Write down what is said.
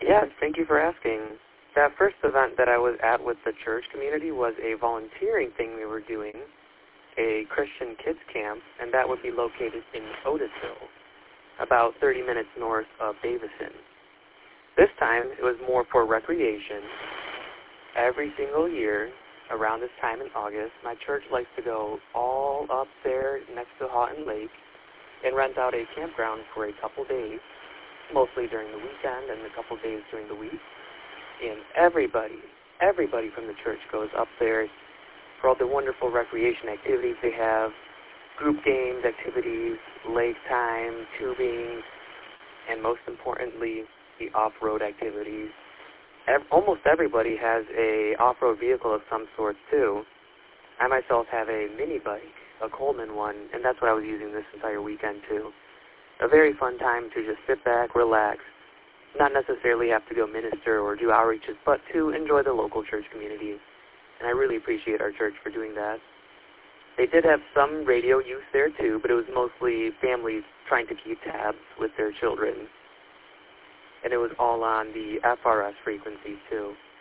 Yes, thank you for asking. That first event that I was at with the church community was a volunteering thing we were doing, a Christian kids camp, and that would be located in Otisville, about 30 minutes north of Davison. This time, it was more for recreation. Every single year, around this time in August, my church likes to go all up there next to Houghton Lake and rent out a campground for a couple days, mostly during the weekend and a couple days during the week. And everybody from the church goes up there for all the wonderful recreation activities they have, group games, activities, lake time, tubing, and most importantly, the off-road activities. Almost everybody has a off-road vehicle of some sort too. I myself have a mini bike, a Coleman one, and that's what I was using this entire weekend too. A very fun time to just sit back, relax, not necessarily have to go minister or do outreaches, but to enjoy the local church community. And I really appreciate our church for doing that. They did have some radio use there too, but it was mostly families trying to keep tabs with their children. And it was all on the FRS frequency too.